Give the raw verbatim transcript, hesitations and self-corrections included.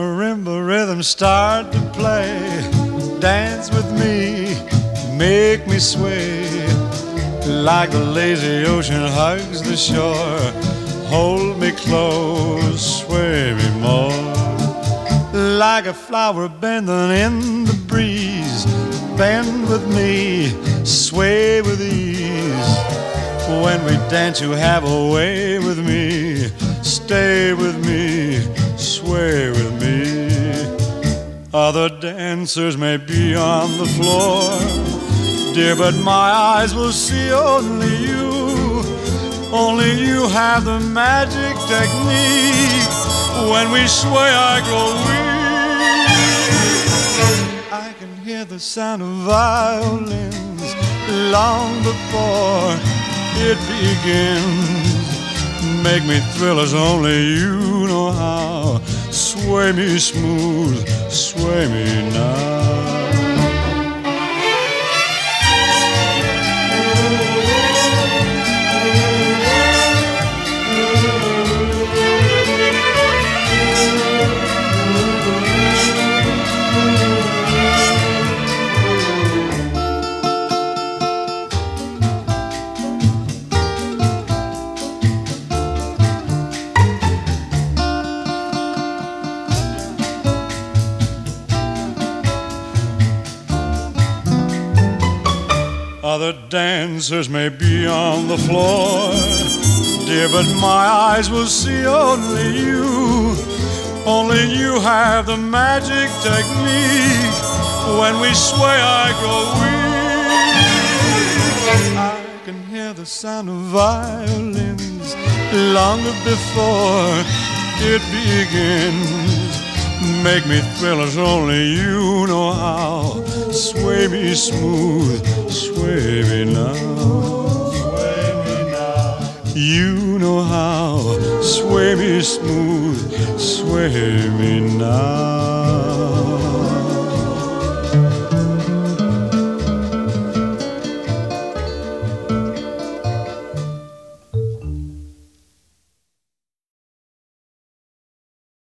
marimba rhythm start to play. Dance with me, make me sway. Like the lazy ocean hugs the shore. Hold me close, sway me more. Like a flower bending in the breeze. Bend with me, sway with ease. When we dance you have a way with me. Stay with me, sway with me. Other dancers may be on the floor, dear, but my eyes will see only you. Only you have the magic technique. When we sway I grow weak. I can hear the sound of violins long before it begins. Make me thrill as only you know how. Sway me smooth, sway me now. Other dancers may be on the floor, dear, but my eyes will see only you. Only you have the magic technique. When we sway I grow weak. I can hear the sound of violins long before it begins. Make me thrill as only you know how. Sway me smooth, sway me now. Sway me now. You know how. Sway me smooth, sway me now.